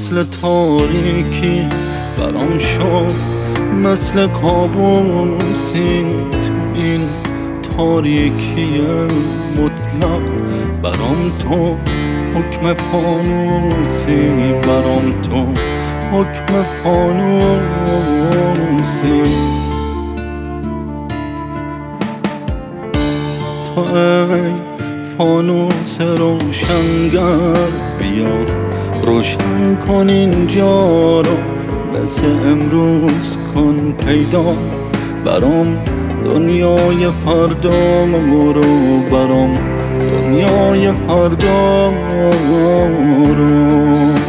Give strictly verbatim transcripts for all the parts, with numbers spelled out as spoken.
مثل تاریکی برام شد، مثل کابوسی تو این تاریکی مطلق. برام تو حکم فانوسی، برام تو حکم فانوسی. تو ای فانوس روشنگر، بیا روشن کن اینجا رو، مثل امروز کن پیدا برام دنیای فردا رو، برام دنیای فردا رو.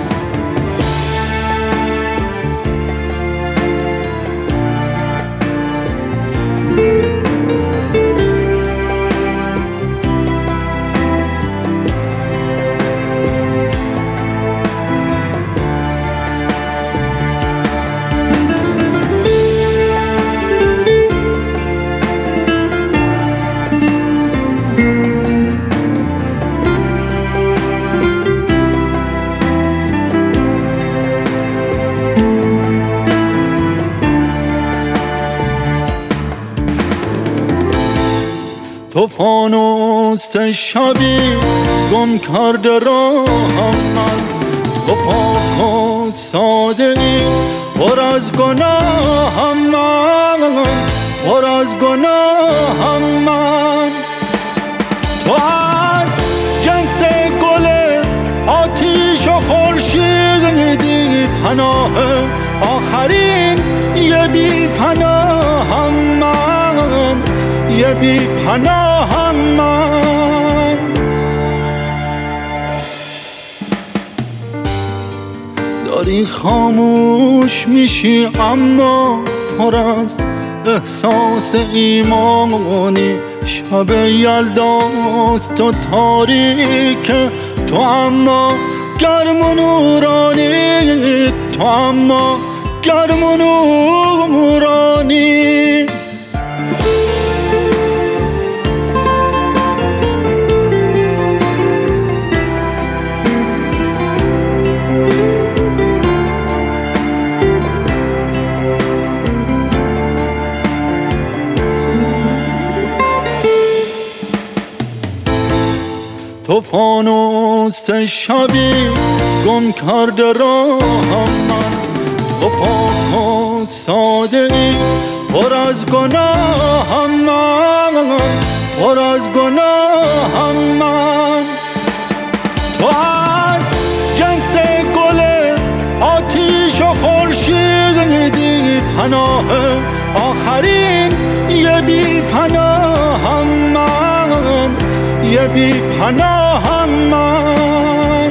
تو فانوس شبی گم کرده راهم من، تو پاک و ساده ای پر از گناهم من، پر از گناهم من. تو از جنس گل آتیش و خورشیدی، پناه آخرین یه بی پناهم من، یه بی پناهم من. داری خاموش میشی اما پر از احساس ایمانی، شب یلداست تو تاریک، تو اما گرم و نورانی، تو اما گرم و نورانی. تو فانوس شبی گم کرده راهم من، تو پاک و ساده ای پر از گناهم من، پر از گناهم من. تو از جنس گل آتیش و خورشیدی، پناه آخرین یه بی پناهم من، یه بی پناهم من.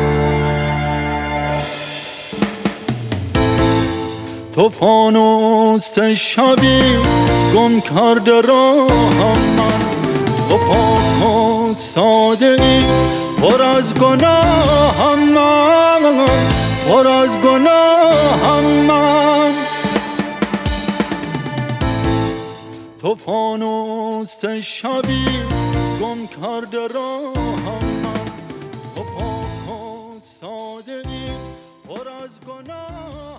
تو فانوس شبی گم کرده راهم من، تو پاک و ساده ای پر از گناهم من، پر از گناهم من. تو فانوس شبی گم کرده راهم من، تو پاک و ساده ای پر از گناه.